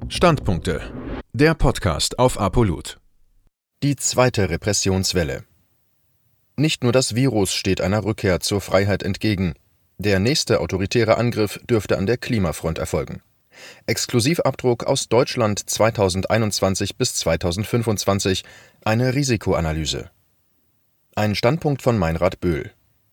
Standpunkte. Der Podcast auf ApoLoot. Die zweite Repressionswelle. Nicht nur das Virus steht einer Rückkehr zur Freiheit entgegen. Der nächste autoritäre Angriff dürfte an der Klimafront erfolgen. Exklusivabdruck aus Deutschland 2021 bis 2025. Eine Risikoanalyse. Ein Standpunkt von Meinrad Böhl.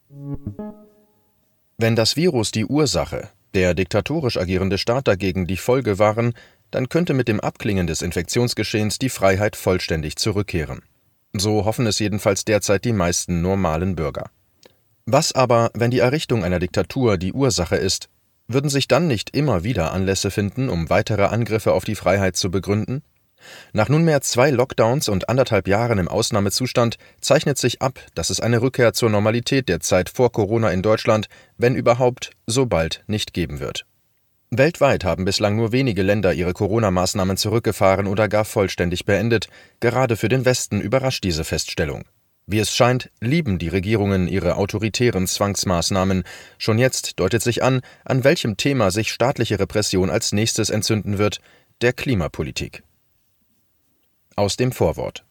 Wenn das Virus die Ursache, der diktatorisch agierende Staat dagegen die Folge waren, dann könnte mit dem Abklingen des Infektionsgeschehens die Freiheit vollständig zurückkehren. So hoffen es jedenfalls derzeit die meisten normalen Bürger. Was aber, wenn die Errichtung einer Diktatur die Ursache ist? Würden sich dann nicht immer wieder Anlässe finden, um weitere Angriffe auf die Freiheit zu begründen? Nach nunmehr 2 Lockdowns und 1,5 Jahren im Ausnahmezustand zeichnet sich ab, dass es eine Rückkehr zur Normalität der Zeit vor Corona in Deutschland, wenn überhaupt, so bald nicht geben wird. Weltweit haben bislang nur wenige Länder ihre Corona-Maßnahmen zurückgefahren oder gar vollständig beendet. Gerade für den Westen überrascht diese Feststellung. Wie es scheint, lieben die Regierungen ihre autoritären Zwangsmaßnahmen. Schon jetzt deutet sich an welchem Thema sich staatliche Repression als nächstes entzünden wird: der Klimapolitik. Aus dem Vorwort.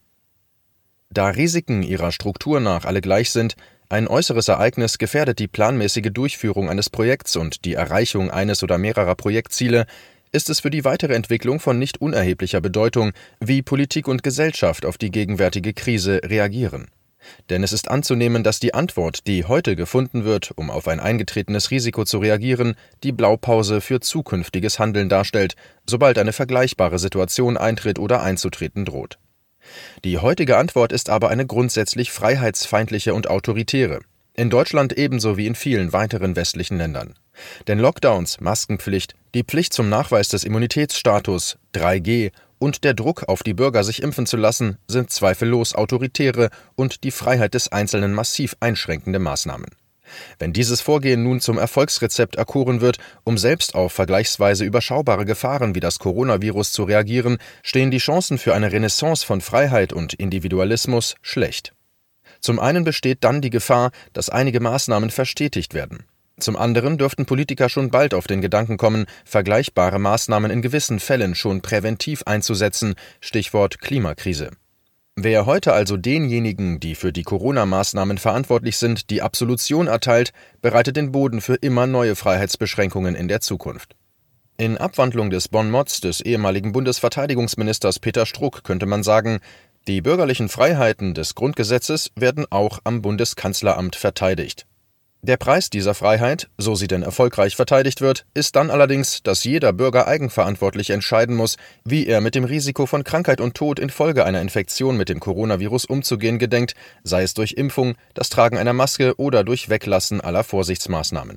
Da Risiken ihrer Struktur nach alle gleich sind, ein äußeres Ereignis gefährdet die planmäßige Durchführung eines Projekts und die Erreichung eines oder mehrerer Projektziele, ist es für die weitere Entwicklung von nicht unerheblicher Bedeutung, wie Politik und Gesellschaft auf die gegenwärtige Krise reagieren. Denn es ist anzunehmen, dass die Antwort, die heute gefunden wird, um auf ein eingetretenes Risiko zu reagieren, die Blaupause für zukünftiges Handeln darstellt, sobald eine vergleichbare Situation eintritt oder einzutreten droht. Die heutige Antwort ist aber eine grundsätzlich freiheitsfeindliche und autoritäre. In Deutschland ebenso wie in vielen weiteren westlichen Ländern. Denn Lockdowns, Maskenpflicht, die Pflicht zum Nachweis des Immunitätsstatus, 3G und der Druck auf die Bürger, sich impfen zu lassen, sind zweifellos autoritäre und die Freiheit des Einzelnen massiv einschränkende Maßnahmen. Wenn dieses Vorgehen nun zum Erfolgsrezept erkoren wird, um selbst auf vergleichsweise überschaubare Gefahren wie das Coronavirus zu reagieren, stehen die Chancen für eine Renaissance von Freiheit und Individualismus schlecht. Zum einen besteht dann die Gefahr, dass einige Maßnahmen verstetigt werden. Zum anderen dürften Politiker schon bald auf den Gedanken kommen, vergleichbare Maßnahmen in gewissen Fällen schon präventiv einzusetzen, Stichwort Klimakrise. Wer heute also denjenigen, die für die Corona-Maßnahmen verantwortlich sind, die Absolution erteilt, bereitet den Boden für immer neue Freiheitsbeschränkungen in der Zukunft. In Abwandlung des Bonmots des ehemaligen Bundesverteidigungsministers Peter Struck könnte man sagen: Die bürgerlichen Freiheiten des Grundgesetzes werden auch am Bundeskanzleramt verteidigt. Der Preis dieser Freiheit, so sie denn erfolgreich verteidigt wird, ist dann allerdings, dass jeder Bürger eigenverantwortlich entscheiden muss, wie er mit dem Risiko von Krankheit und Tod infolge einer Infektion mit dem Coronavirus umzugehen gedenkt, sei es durch Impfung, das Tragen einer Maske oder durch Weglassen aller Vorsichtsmaßnahmen.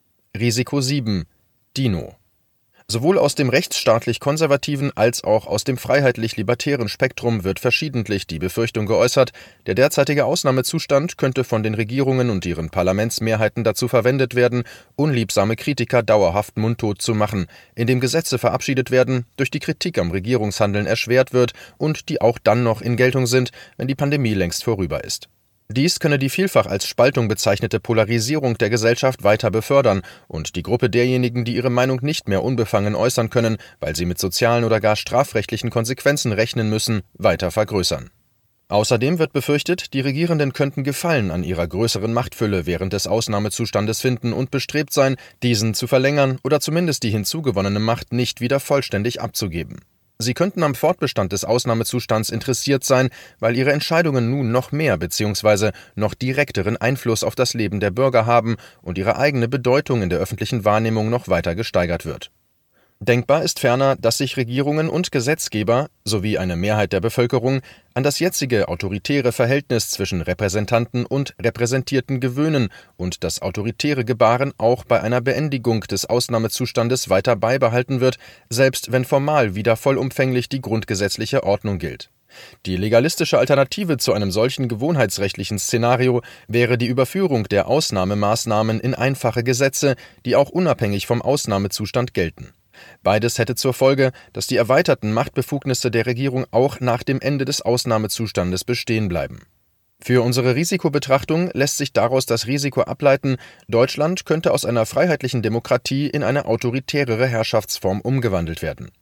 Risiko 7. Dino. Sowohl aus dem rechtsstaatlich-konservativen als auch aus dem freiheitlich-libertären Spektrum wird verschiedentlich die Befürchtung geäußert, der derzeitige Ausnahmezustand könnte von den Regierungen und ihren Parlamentsmehrheiten dazu verwendet werden, unliebsame Kritiker dauerhaft mundtot zu machen, indem Gesetze verabschiedet werden, durch die Kritik am Regierungshandeln erschwert wird und die auch dann noch in Geltung sind, wenn die Pandemie längst vorüber ist. Dies könne die vielfach als Spaltung bezeichnete Polarisierung der Gesellschaft weiter befördern und die Gruppe derjenigen, die ihre Meinung nicht mehr unbefangen äußern können, weil sie mit sozialen oder gar strafrechtlichen Konsequenzen rechnen müssen, weiter vergrößern. Außerdem wird befürchtet, die Regierenden könnten Gefallen an ihrer größeren Machtfülle während des Ausnahmezustandes finden und bestrebt sein, diesen zu verlängern oder zumindest die hinzugewonnene Macht nicht wieder vollständig abzugeben. Sie könnten am Fortbestand des Ausnahmezustands interessiert sein, weil ihre Entscheidungen nun noch mehr bzw. noch direkteren Einfluss auf das Leben der Bürger haben und ihre eigene Bedeutung in der öffentlichen Wahrnehmung noch weiter gesteigert wird. Denkbar ist ferner, dass sich Regierungen und Gesetzgeber sowie eine Mehrheit der Bevölkerung an das jetzige autoritäre Verhältnis zwischen Repräsentanten und Repräsentierten gewöhnen und das autoritäre Gebaren auch bei einer Beendigung des Ausnahmezustandes weiter beibehalten wird, selbst wenn formal wieder vollumfänglich die grundgesetzliche Ordnung gilt. Die legalistische Alternative zu einem solchen gewohnheitsrechtlichen Szenario wäre die Überführung der Ausnahmemaßnahmen in einfache Gesetze, die auch unabhängig vom Ausnahmezustand gelten. Beides hätte zur Folge, dass die erweiterten Machtbefugnisse der Regierung auch nach dem Ende des Ausnahmezustandes bestehen bleiben. Für unsere Risikobetrachtung lässt sich daraus das Risiko ableiten, Deutschland könnte aus einer freiheitlichen Demokratie in eine autoritärere Herrschaftsform umgewandelt werden.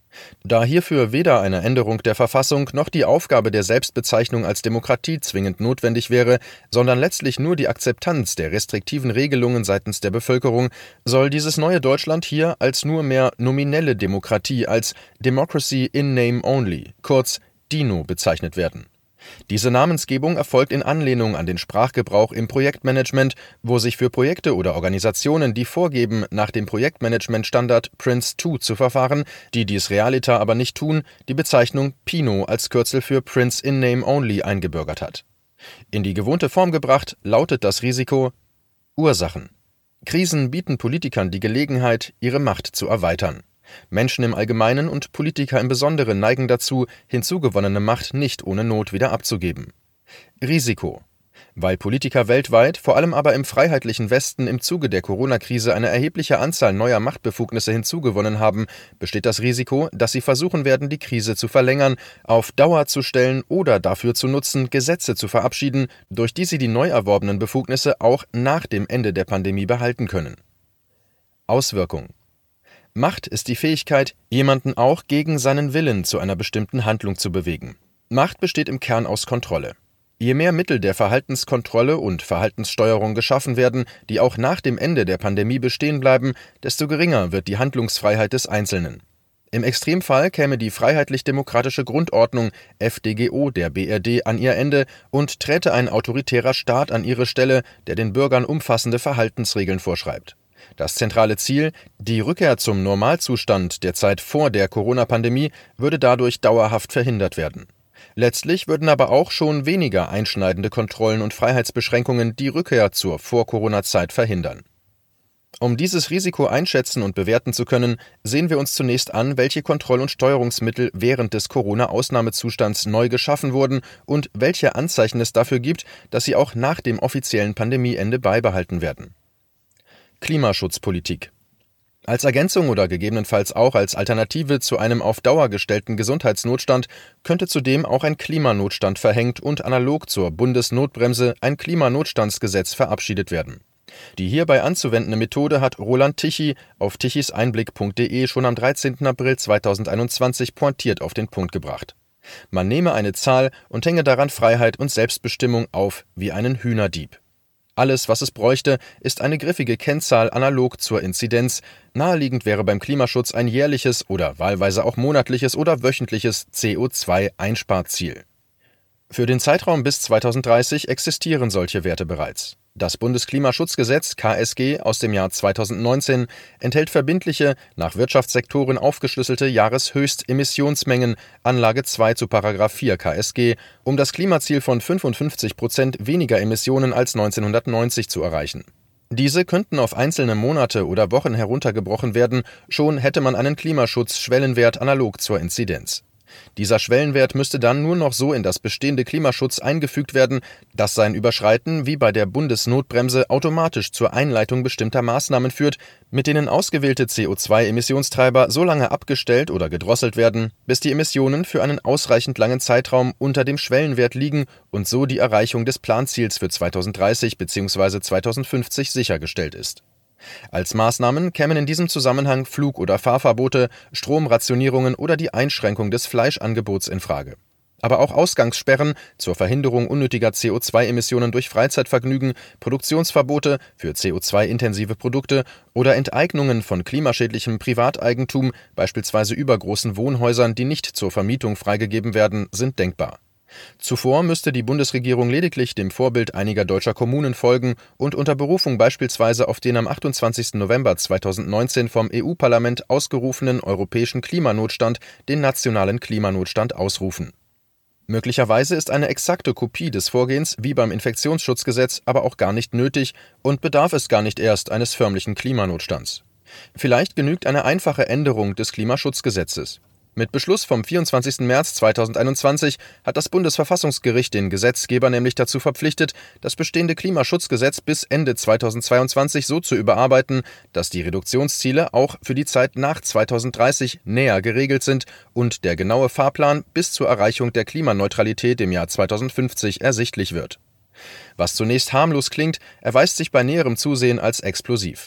Da hierfür weder eine Änderung der Verfassung noch die Aufgabe der Selbstbezeichnung als Demokratie zwingend notwendig wäre, sondern letztlich nur die Akzeptanz der restriktiven Regelungen seitens der Bevölkerung, soll dieses neue Deutschland hier als nur mehr nominelle Demokratie, als Democracy in Name Only, kurz DINO, bezeichnet werden. Diese Namensgebung erfolgt in Anlehnung an den Sprachgebrauch im Projektmanagement, wo sich für Projekte oder Organisationen, die vorgeben, nach dem Projektmanagement-Standard PRINCE2 zu verfahren, die dies realiter aber nicht tun, die Bezeichnung PINO als Kürzel für Prince in Name Only eingebürgert hat. In die gewohnte Form gebracht lautet das Risiko: Ursachen. Krisen bieten Politikern die Gelegenheit, ihre Macht zu erweitern. Menschen im Allgemeinen und Politiker im Besonderen neigen dazu, hinzugewonnene Macht nicht ohne Not wieder abzugeben. Risiko. Weil Politiker weltweit, vor allem aber im freiheitlichen Westen, im Zuge der Corona-Krise eine erhebliche Anzahl neuer Machtbefugnisse hinzugewonnen haben, besteht das Risiko, dass sie versuchen werden, die Krise zu verlängern, auf Dauer zu stellen oder dafür zu nutzen, Gesetze zu verabschieden, durch die sie die neu erworbenen Befugnisse auch nach dem Ende der Pandemie behalten können. Auswirkung. Macht ist die Fähigkeit, jemanden auch gegen seinen Willen zu einer bestimmten Handlung zu bewegen. Macht besteht im Kern aus Kontrolle. Je mehr Mittel der Verhaltenskontrolle und Verhaltenssteuerung geschaffen werden, die auch nach dem Ende der Pandemie bestehen bleiben, desto geringer wird die Handlungsfreiheit des Einzelnen. Im Extremfall käme die freiheitlich-demokratische Grundordnung FDGO der BRD an ihr Ende und träte ein autoritärer Staat an ihre Stelle, der den Bürgern umfassende Verhaltensregeln vorschreibt. Das zentrale Ziel, die Rückkehr zum Normalzustand der Zeit vor der Corona-Pandemie, würde dadurch dauerhaft verhindert werden. Letztlich würden aber auch schon weniger einschneidende Kontrollen und Freiheitsbeschränkungen die Rückkehr zur Vor-Corona-Zeit verhindern. Um dieses Risiko einschätzen und bewerten zu können, sehen wir uns zunächst an, welche Kontroll- und Steuerungsmittel während des Corona-Ausnahmezustands neu geschaffen wurden und welche Anzeichen es dafür gibt, dass sie auch nach dem offiziellen Pandemieende beibehalten werden. Klimaschutzpolitik. Als Ergänzung oder gegebenenfalls auch als Alternative zu einem auf Dauer gestellten Gesundheitsnotstand könnte zudem auch ein Klimanotstand verhängt und analog zur Bundesnotbremse ein Klimanotstandsgesetz verabschiedet werden. Die hierbei anzuwendende Methode hat Roland Tichy auf tichiseinblick.de schon am 13. April 2021 pointiert auf den Punkt gebracht. Man nehme eine Zahl und hänge daran Freiheit und Selbstbestimmung auf wie einen Hühnerdieb. Alles, was es bräuchte, ist eine griffige Kennzahl analog zur Inzidenz. Naheliegend wäre beim Klimaschutz ein jährliches oder wahlweise auch monatliches oder wöchentliches CO2-Einsparziel. Für den Zeitraum bis 2030 existieren solche Werte bereits. Das Bundesklimaschutzgesetz KSG aus dem Jahr 2019 enthält verbindliche, nach Wirtschaftssektoren aufgeschlüsselte Jahreshöchstemissionsmengen, Anlage 2 zu § 4 KSG, um das Klimaziel von 55% weniger Emissionen als 1990 zu erreichen. Diese könnten auf einzelne Monate oder Wochen heruntergebrochen werden, schon hätte man einen Klimaschutzschwellenwert analog zur Inzidenz. Dieser Schwellenwert müsste dann nur noch so in das bestehende Klimaschutz eingefügt werden, dass sein Überschreiten wie bei der Bundesnotbremse automatisch zur Einleitung bestimmter Maßnahmen führt, mit denen ausgewählte CO2-Emissionstreiber so lange abgestellt oder gedrosselt werden, bis die Emissionen für einen ausreichend langen Zeitraum unter dem Schwellenwert liegen und so die Erreichung des Planziels für 2030 bzw. 2050 sichergestellt ist. Als Maßnahmen kämen in diesem Zusammenhang Flug- oder Fahrverbote, Stromrationierungen oder die Einschränkung des Fleischangebots in Frage. Aber auch Ausgangssperren zur Verhinderung unnötiger CO2-Emissionen durch Freizeitvergnügen, Produktionsverbote für CO2-intensive Produkte oder Enteignungen von klimaschädlichem Privateigentum, beispielsweise übergroßen Wohnhäusern, die nicht zur Vermietung freigegeben werden, sind denkbar. Zuvor müsste die Bundesregierung lediglich dem Vorbild einiger deutscher Kommunen folgen und unter Berufung beispielsweise auf den am 28. November 2019 vom EU-Parlament ausgerufenen europäischen Klimanotstand den nationalen Klimanotstand ausrufen. Möglicherweise ist eine exakte Kopie des Vorgehens wie beim Infektionsschutzgesetz aber auch gar nicht nötig und bedarf es gar nicht erst eines förmlichen Klimanotstands. Vielleicht genügt eine einfache Änderung des Klimaschutzgesetzes. Mit Beschluss vom 24. März 2021 hat das Bundesverfassungsgericht den Gesetzgeber nämlich dazu verpflichtet, das bestehende Klimaschutzgesetz bis Ende 2022 so zu überarbeiten, dass die Reduktionsziele auch für die Zeit nach 2030 näher geregelt sind und der genaue Fahrplan bis zur Erreichung der Klimaneutralität im Jahr 2050 ersichtlich wird. Was zunächst harmlos klingt, erweist sich bei näherem Zusehen als explosiv.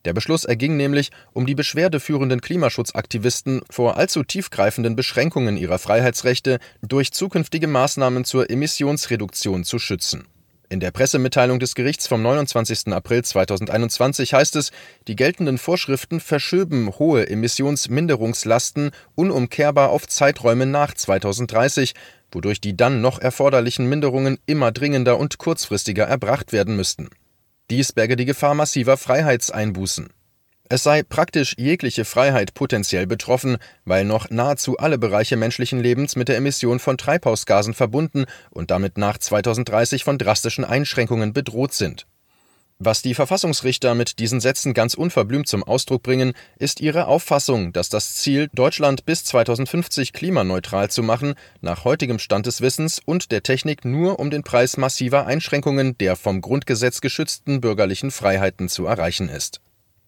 Der Beschluss erging nämlich, um die beschwerdeführenden Klimaschutzaktivisten vor allzu tiefgreifenden Beschränkungen ihrer Freiheitsrechte durch zukünftige Maßnahmen zur Emissionsreduktion zu schützen. In der Pressemitteilung des Gerichts vom 29. April 2021 heißt es, die geltenden Vorschriften verschöben hohe Emissionsminderungslasten unumkehrbar auf Zeiträume nach 2030, wodurch die dann noch erforderlichen Minderungen immer dringender und kurzfristiger erbracht werden müssten. Dies berge die Gefahr massiver Freiheitseinbußen. Es sei praktisch jegliche Freiheit potenziell betroffen, weil noch nahezu alle Bereiche menschlichen Lebens mit der Emission von Treibhausgasen verbunden und damit nach 2030 von drastischen Einschränkungen bedroht sind. Was die Verfassungsrichter mit diesen Sätzen ganz unverblümt zum Ausdruck bringen, ist ihre Auffassung, dass das Ziel, Deutschland bis 2050 klimaneutral zu machen, nach heutigem Stand des Wissens und der Technik nur um den Preis massiver Einschränkungen der vom Grundgesetz geschützten bürgerlichen Freiheiten zu erreichen ist.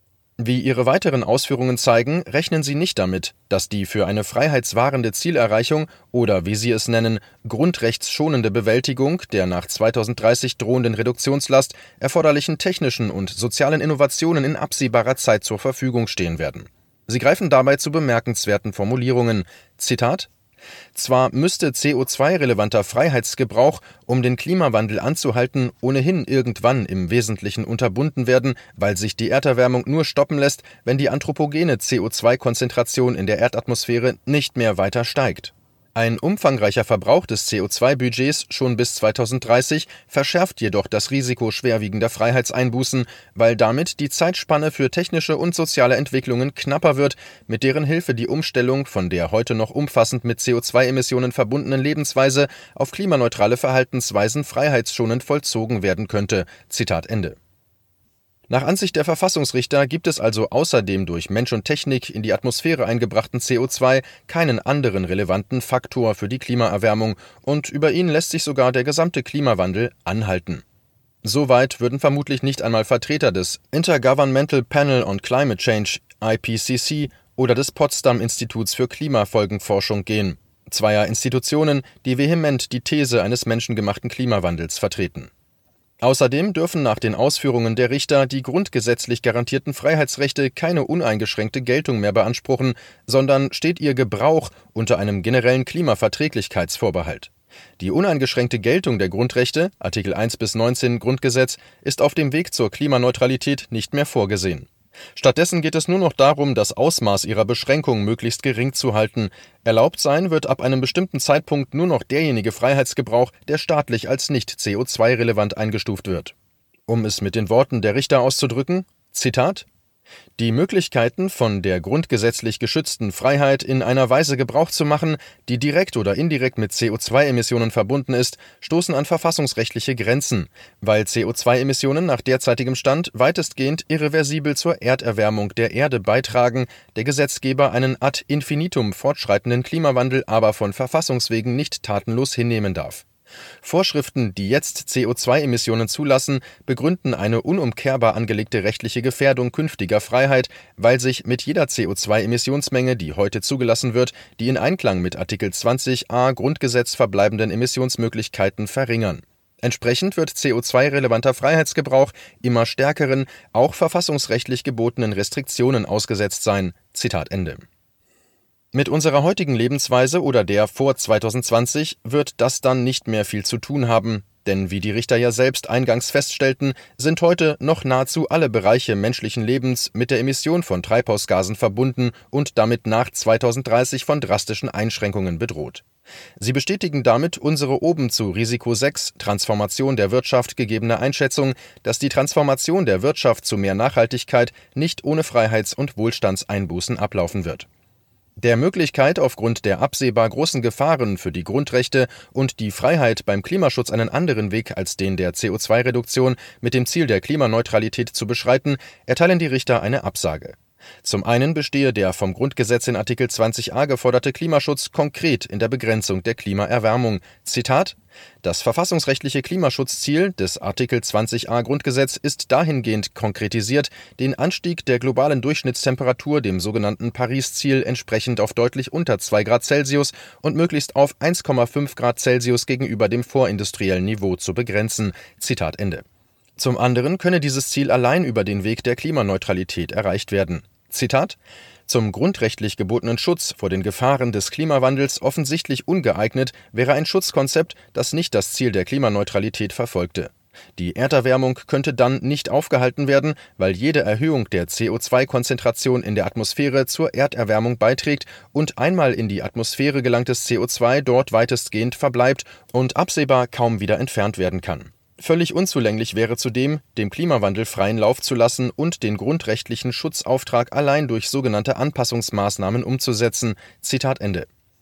Wie ihre weiteren Ausführungen zeigen, rechnen sie nicht damit, dass die für eine freiheitswahrende Zielerreichung oder, wie sie es nennen, grundrechtsschonende Bewältigung der nach 2030 drohenden Reduktionslast erforderlichen technischen und sozialen Innovationen in absehbarer Zeit zur Verfügung stehen werden. Sie greifen dabei zu bemerkenswerten Formulierungen. Zitat: Zwar müsste CO2-relevanter Freiheitsgebrauch, um den Klimawandel anzuhalten, ohnehin irgendwann im Wesentlichen unterbunden werden, weil sich die Erderwärmung nur stoppen lässt, wenn die anthropogene CO2-Konzentration in der Erdatmosphäre nicht mehr weiter steigt. Ein umfangreicher Verbrauch des CO2-Budgets schon bis 2030 verschärft jedoch das Risiko schwerwiegender Freiheitseinbußen, weil damit die Zeitspanne für technische und soziale Entwicklungen knapper wird, mit deren Hilfe die Umstellung von der heute noch umfassend mit CO2-Emissionen verbundenen Lebensweise auf klimaneutrale Verhaltensweisen freiheitsschonend vollzogen werden könnte. Zitat Ende. Nach Ansicht der Verfassungsrichter gibt es also außer dem durch Mensch und Technik in die Atmosphäre eingebrachten CO2 keinen anderen relevanten Faktor für die Klimaerwärmung und über ihn lässt sich sogar der gesamte Klimawandel anhalten. Soweit würden vermutlich nicht einmal Vertreter des Intergovernmental Panel on Climate Change (IPCC) oder des Potsdam-Instituts für Klimafolgenforschung gehen, zweier Institutionen, die vehement die These eines menschengemachten Klimawandels vertreten. Außerdem dürfen nach den Ausführungen der Richter die grundgesetzlich garantierten Freiheitsrechte keine uneingeschränkte Geltung mehr beanspruchen, sondern steht ihr Gebrauch unter einem generellen Klimaverträglichkeitsvorbehalt. Die uneingeschränkte Geltung der Grundrechte, Artikel 1 bis 19 Grundgesetz, ist auf dem Weg zur Klimaneutralität nicht mehr vorgesehen. Stattdessen geht es nur noch darum, das Ausmaß ihrer Beschränkung möglichst gering zu halten. Erlaubt sein wird ab einem bestimmten Zeitpunkt nur noch derjenige Freiheitsgebrauch, der staatlich als nicht CO2-relevant eingestuft wird. Um es mit den Worten der Richter auszudrücken, Zitat: Die Möglichkeiten, von der grundgesetzlich geschützten Freiheit in einer Weise Gebrauch zu machen, die direkt oder indirekt mit CO2-Emissionen verbunden ist, stoßen an verfassungsrechtliche Grenzen, weil CO2-Emissionen nach derzeitigem Stand weitestgehend irreversibel zur Erderwärmung der Erde beitragen, der Gesetzgeber einen ad infinitum fortschreitenden Klimawandel aber von Verfassungswegen nicht tatenlos hinnehmen darf. Vorschriften, die jetzt CO2-Emissionen zulassen, begründen eine unumkehrbar angelegte rechtliche Gefährdung künftiger Freiheit, weil sich mit jeder CO2-Emissionsmenge, die heute zugelassen wird, die in Einklang mit Artikel 20a Grundgesetz verbleibenden Emissionsmöglichkeiten verringern. Entsprechend wird CO2-relevanter Freiheitsgebrauch immer stärkeren, auch verfassungsrechtlich gebotenen Restriktionen ausgesetzt sein. Zitat Ende. Mit unserer heutigen Lebensweise oder der vor 2020 wird das dann nicht mehr viel zu tun haben, denn wie die Richter ja selbst eingangs feststellten, sind heute noch nahezu alle Bereiche menschlichen Lebens mit der Emission von Treibhausgasen verbunden und damit nach 2030 von drastischen Einschränkungen bedroht. Sie bestätigen damit unsere oben zu Risiko 6 Transformation der Wirtschaft gegebene Einschätzung, dass die Transformation der Wirtschaft zu mehr Nachhaltigkeit nicht ohne Freiheits- und Wohlstandseinbußen ablaufen wird. Der Möglichkeit, aufgrund der absehbar großen Gefahren für die Grundrechte und die Freiheit beim Klimaschutz einen anderen Weg als den der CO2-Reduktion mit dem Ziel der Klimaneutralität zu beschreiten, erteilen die Richter eine Absage. Zum einen bestehe der vom Grundgesetz in Artikel 20a geforderte Klimaschutz konkret in der Begrenzung der Klimaerwärmung. Zitat: Das verfassungsrechtliche Klimaschutzziel des Artikel 20a Grundgesetz ist dahingehend konkretisiert, den Anstieg der globalen Durchschnittstemperatur dem sogenannten Paris-Ziel entsprechend auf deutlich unter 2 Grad Celsius und möglichst auf 1,5 Grad Celsius gegenüber dem vorindustriellen Niveau zu begrenzen. Zitat Ende. Zum anderen könne dieses Ziel allein über den Weg der Klimaneutralität erreicht werden. Zitat: Zum grundrechtlich gebotenen Schutz vor den Gefahren des Klimawandels offensichtlich ungeeignet wäre ein Schutzkonzept, das nicht das Ziel der Klimaneutralität verfolgte. Die Erderwärmung könnte dann nicht aufgehalten werden, weil jede Erhöhung der CO2-Konzentration in der Atmosphäre zur Erderwärmung beiträgt und einmal in die Atmosphäre gelangtes CO2 dort weitestgehend verbleibt und absehbar kaum wieder entfernt werden kann. Völlig unzulänglich wäre zudem, dem Klimawandel freien Lauf zu lassen und den grundrechtlichen Schutzauftrag allein durch sogenannte Anpassungsmaßnahmen umzusetzen. Zitat Ende.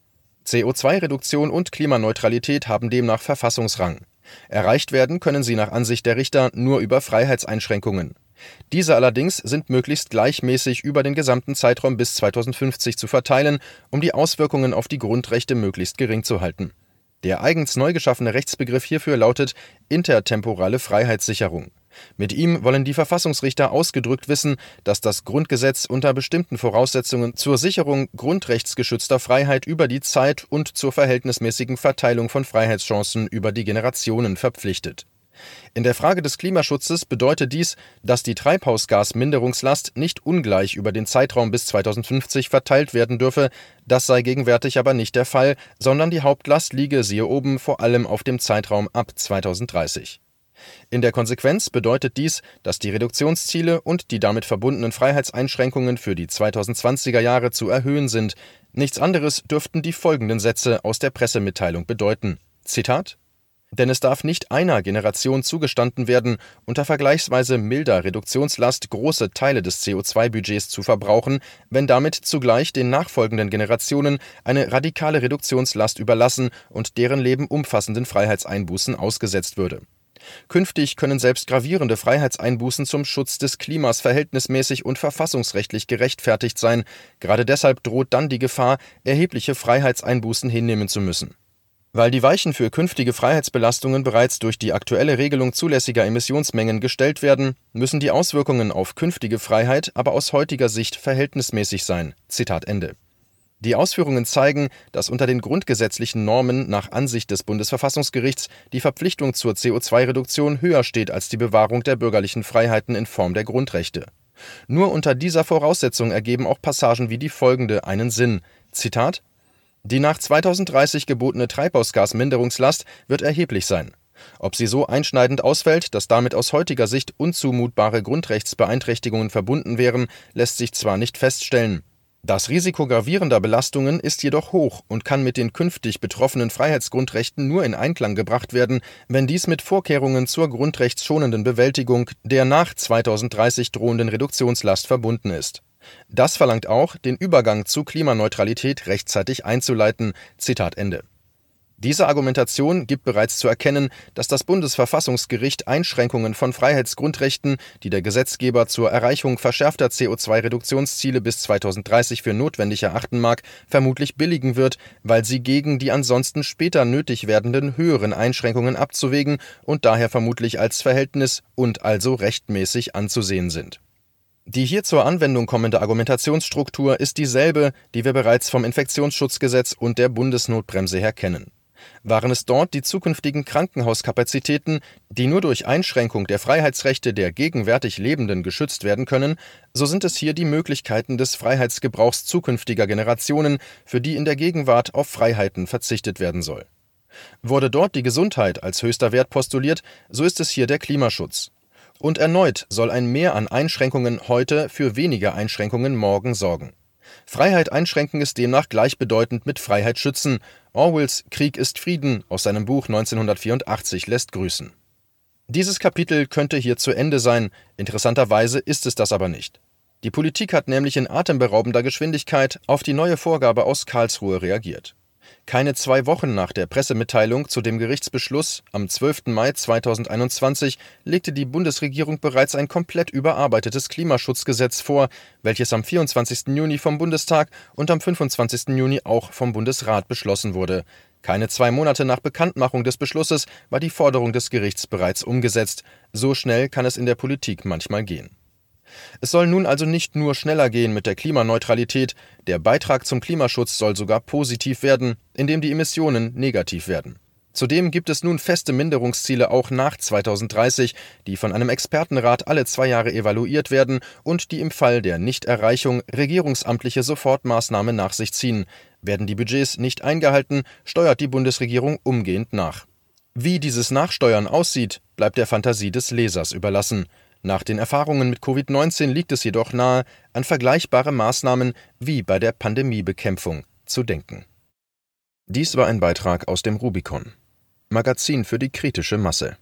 CO2-Reduktion und Klimaneutralität haben demnach Verfassungsrang. Erreicht werden können sie nach Ansicht der Richter nur über Freiheitseinschränkungen. Diese allerdings sind möglichst gleichmäßig über den gesamten Zeitraum bis 2050 zu verteilen, um die Auswirkungen auf die Grundrechte möglichst gering zu halten. Der eigens neu geschaffene Rechtsbegriff hierfür lautet intertemporale Freiheitssicherung. Mit ihm wollen die Verfassungsrichter ausgedrückt wissen, dass das Grundgesetz unter bestimmten Voraussetzungen zur Sicherung grundrechtsgeschützter Freiheit über die Zeit und zur verhältnismäßigen Verteilung von Freiheitschancen über die Generationen verpflichtet. In der Frage des Klimaschutzes bedeutet dies, dass die Treibhausgasminderungslast nicht ungleich über den Zeitraum bis 2050 verteilt werden dürfe, das sei gegenwärtig aber nicht der Fall, sondern die Hauptlast liege, siehe oben, vor allem auf dem Zeitraum ab 2030. In der Konsequenz bedeutet dies, dass die Reduktionsziele und die damit verbundenen Freiheitseinschränkungen für die 2020er Jahre zu erhöhen sind. Nichts anderes dürften die folgenden Sätze aus der Pressemitteilung bedeuten. Zitat: Denn es darf nicht einer Generation zugestanden werden, unter vergleichsweise milder Reduktionslast große Teile des CO2-Budgets zu verbrauchen, wenn damit zugleich den nachfolgenden Generationen eine radikale Reduktionslast überlassen und deren Leben umfassenden Freiheitseinbußen ausgesetzt würde. Künftig können selbst gravierende Freiheitseinbußen zum Schutz des Klimas verhältnismäßig und verfassungsrechtlich gerechtfertigt sein. Gerade deshalb droht dann die Gefahr, erhebliche Freiheitseinbußen hinnehmen zu müssen. Weil die Weichen für künftige Freiheitsbelastungen bereits durch die aktuelle Regelung zulässiger Emissionsmengen gestellt werden, müssen die Auswirkungen auf künftige Freiheit aber aus heutiger Sicht verhältnismäßig sein. Zitat Ende. Die Ausführungen zeigen, dass unter den grundgesetzlichen Normen nach Ansicht des Bundesverfassungsgerichts die Verpflichtung zur CO2-Reduktion höher steht als die Bewahrung der bürgerlichen Freiheiten in Form der Grundrechte. Nur unter dieser Voraussetzung ergeben auch Passagen wie die folgende einen Sinn. Zitat: Die nach 2030 gebotene Treibhausgasminderungslast wird erheblich sein. Ob sie so einschneidend ausfällt, dass damit aus heutiger Sicht unzumutbare Grundrechtsbeeinträchtigungen verbunden wären, lässt sich zwar nicht feststellen. Das Risiko gravierender Belastungen ist jedoch hoch und kann mit den künftig betroffenen Freiheitsgrundrechten nur in Einklang gebracht werden, wenn dies mit Vorkehrungen zur grundrechtsschonenden Bewältigung der nach 2030 drohenden Reduktionslast verbunden ist. Das verlangt auch, den Übergang zu Klimaneutralität rechtzeitig einzuleiten. Zitat Ende. Diese Argumentation gibt bereits zu erkennen, dass das Bundesverfassungsgericht Einschränkungen von Freiheitsgrundrechten, die der Gesetzgeber zur Erreichung verschärfter CO2-Reduktionsziele bis 2030 für notwendig erachten mag, vermutlich billigen wird, weil sie gegen die ansonsten später nötig werdenden höheren Einschränkungen abzuwägen und daher vermutlich als verhältnis- und also rechtmäßig anzusehen sind. Die hier zur Anwendung kommende Argumentationsstruktur ist dieselbe, die wir bereits vom Infektionsschutzgesetz und der Bundesnotbremse her kennen. Waren es dort die zukünftigen Krankenhauskapazitäten, die nur durch Einschränkung der Freiheitsrechte der gegenwärtig Lebenden geschützt werden können, so sind es hier die Möglichkeiten des Freiheitsgebrauchs zukünftiger Generationen, für die in der Gegenwart auf Freiheiten verzichtet werden soll. Wurde dort die Gesundheit als höchster Wert postuliert, so ist es hier der Klimaschutz. Und erneut soll ein Mehr an Einschränkungen heute für weniger Einschränkungen morgen sorgen. Freiheit einschränken ist demnach gleichbedeutend mit Freiheit schützen. Orwells Krieg ist Frieden aus seinem Buch 1984 lässt grüßen. Dieses Kapitel könnte hier zu Ende sein, interessanterweise ist es das aber nicht. Die Politik hat nämlich in atemberaubender Geschwindigkeit auf die neue Vorgabe aus Karlsruhe reagiert. Keine 2 Wochen nach der Pressemitteilung zu dem Gerichtsbeschluss am 12. Mai 2021 legte die Bundesregierung bereits ein komplett überarbeitetes Klimaschutzgesetz vor, welches am 24. Juni vom Bundestag und am 25. Juni auch vom Bundesrat beschlossen wurde. Keine 2 Monate nach Bekanntmachung des Beschlusses war die Forderung des Gerichts bereits umgesetzt. So schnell kann es in der Politik manchmal gehen. Es soll nun also nicht nur schneller gehen mit der Klimaneutralität, der Beitrag zum Klimaschutz soll sogar positiv werden, indem die Emissionen negativ werden. Zudem gibt es nun feste Minderungsziele auch nach 2030, die von einem Expertenrat alle 2 Jahre evaluiert werden und die im Fall der Nichterreichung regierungsamtliche Sofortmaßnahmen nach sich ziehen. Werden die Budgets nicht eingehalten, steuert die Bundesregierung umgehend nach. Wie dieses Nachsteuern aussieht, bleibt der Fantasie des Lesers überlassen. Nach den Erfahrungen mit Covid-19 liegt es jedoch nahe, an vergleichbare Maßnahmen wie bei der Pandemiebekämpfung zu denken. Dies war ein Beitrag aus dem Rubicon, Magazin für die kritische Masse.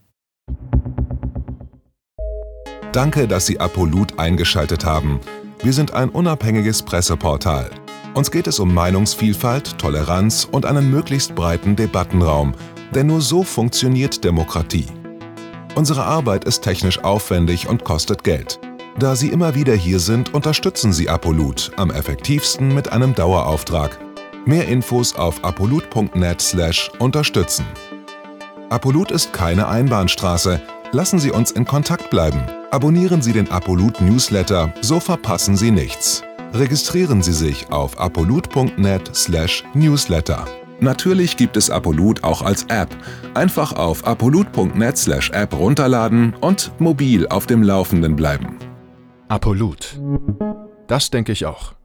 Danke, dass Sie Apolut eingeschaltet haben. Wir sind ein unabhängiges Presseportal. Uns geht es um Meinungsvielfalt, Toleranz und einen möglichst breiten Debattenraum, denn nur so funktioniert Demokratie. Unsere Arbeit ist technisch aufwendig und kostet Geld. Da Sie immer wieder hier sind, unterstützen Sie Apolut am effektivsten mit einem Dauerauftrag. Mehr Infos auf apolut.net/unterstützen. Apolut ist keine Einbahnstraße. Lassen Sie uns in Kontakt bleiben. Abonnieren Sie den Apolut Newsletter, so verpassen Sie nichts. Registrieren Sie sich auf apolut.net/newsletter. Natürlich gibt es Apolut auch als App. Einfach auf apolut.net/app runterladen und mobil auf dem Laufenden bleiben. Apolut. Das denke ich auch.